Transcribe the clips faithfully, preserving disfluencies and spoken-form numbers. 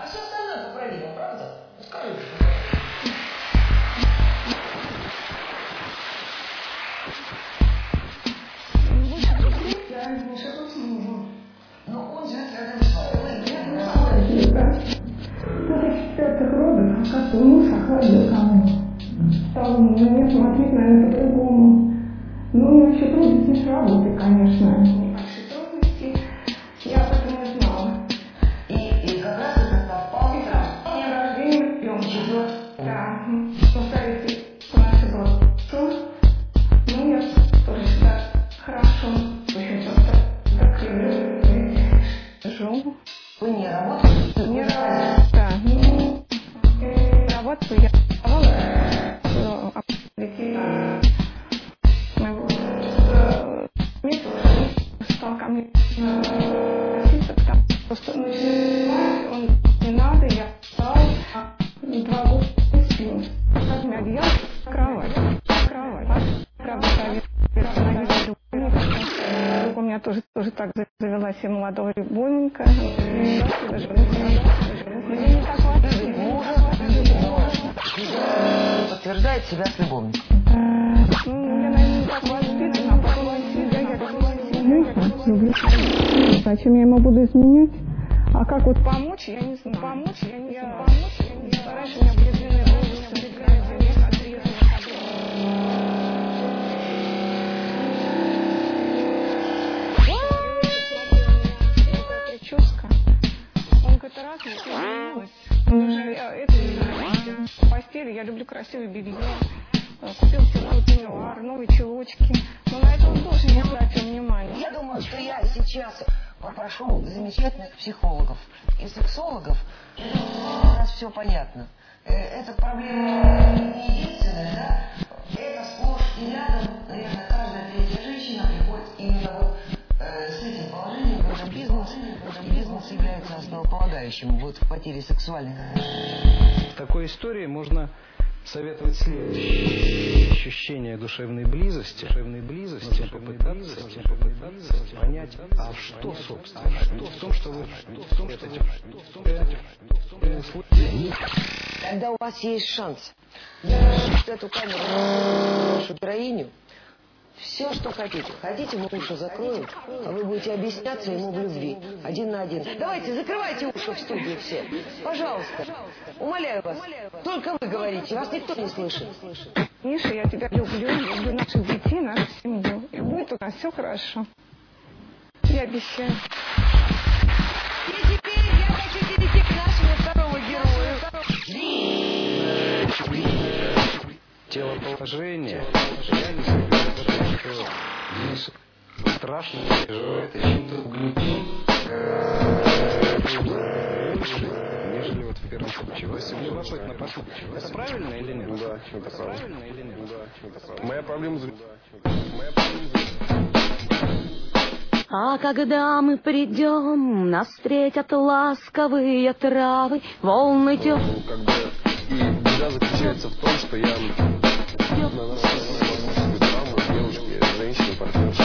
А все остальное поправимо, правда? Скажи, Я не шагу с мужем. но он живет рядом с вами. После четвертых родов, а как-то муж охладил ко мне. Стал на меня смотреть, наверное, по-другому. Ну, у него еще трудности с работой, конечно. Небольшие трудности. Я об этом не знала. И, и как раз это попал. И там день рождения ребенка. Да. Повторите, наше было хорошо. Ну, я тоже всегда хорошо. В общем, просто так люблю. Жил. Вы не работаете? Не работаю. Да. Ну, работаю я. Но детей моего месяца стал ко мне проситься, потому что начинать он не надо, я встал, два года спину. Как мне одеяло, кровать, кровать. Правда, остановить у меня тоже, тоже так завелась я молодого любовника. Но я не так подтверждает себя с любовником. Ну, я, наверное, не так воспитана, а потом себя я люблю. Зачем я ему буду изменять? А как вот помочь, я не знаю. Помочь, я не знаю. Помочь, я не знаю. Раньше у меня были длинные волосы, отрезанные, отрезанные. Прическа. Он какой-то раз мне изменилась. Это не знаю. В постели я люблю красивое белье. Купил себе пеньюар, новые чулочки. Но на это он тоже не обратил внимания. Я думаю, что я сейчас попрошу замечательных психологов и сексологов. У нас все понятно. Эта проблема не единственная, да? Это сплошь и рядом, наверное, каждая третья женщина приходит именно вот э, с этим положением, когда бизнес, когда бизнес является основополагающим вот в потере сексуальных. В такой истории можно советовать следующее: ощущение душевной близости, душевной близости, попытаться, попытаться понять, а что собственно, что в том, что вы, что в том, что вы, когда у вас есть шанс вот эту камеру, нашу героиню, все, что хотите. Хотите, мы уши закроем, а вы будете объясняться ему в любви. Один на один. Давайте, закрывайте уши в студии все. Пожалуйста. Умоляю вас. Только вы говорите, вас никто не слышит. Миша, я тебя люблю, люблю наших детей, нашу семью. И будет у нас все хорошо. Я обещаю. И теперь я хочу перейти к нашему второму герою. телоположение, я не знаю, что страшно переживает чем-то глубин, нежели вот в первом случае. Любопытно послушать. Это правильно или нет? Да, это правильно или нет? Да, моя проблема за... Моя проблема за... А когда мы придем, нас встретят ласковые травы, волны тёп... Ну, как бы, и беда заключается в том, что я наношу свою травму девушке, женщине, партнерше.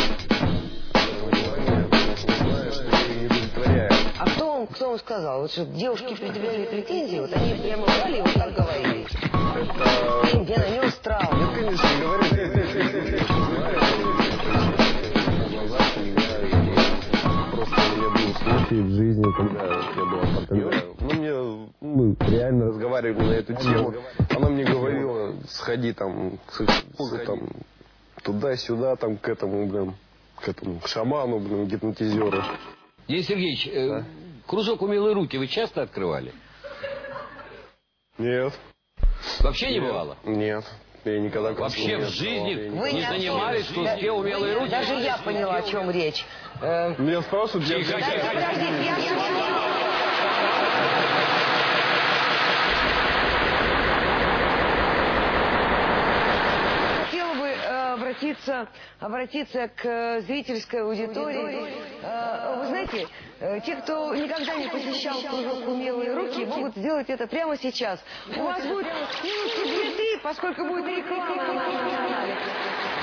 А кто вам, кто вам сказал? Вот что девушки предъявляли претензии, вот они прямо брали и вот так говорили. Это... Где на нем травма? Нет, конечно, не говорю. Просто у меня был случай в жизни, когда я была партнером. Ну, мне, мы реально разговаривали на эту тему. Она мне говорила, сходи там, там туда-сюда, там к этому, блин, к этому к шаману, блин, гипнотизеру. Денис Сергеевич, э, да? Кружок «Умелые руки» вы часто открывали? Нет. Вообще не Нет. бывало? Нет. Я никогда вообще не в жизни вы не занимались в кружке «Умелые руки»? Даже я поняла, о чем речь. Э... Меня спрашивают, я... Тихо, тихо, тихо. Подождите, я хотела бы э, обратиться, обратиться к зрительской аудитории. Э, вы знаете, э, те, кто никогда не посещал кружок «Умелые руки», могут сделать это прямо сейчас. У вас будет минуты две-три, поскольку будет реклама на нашем канале.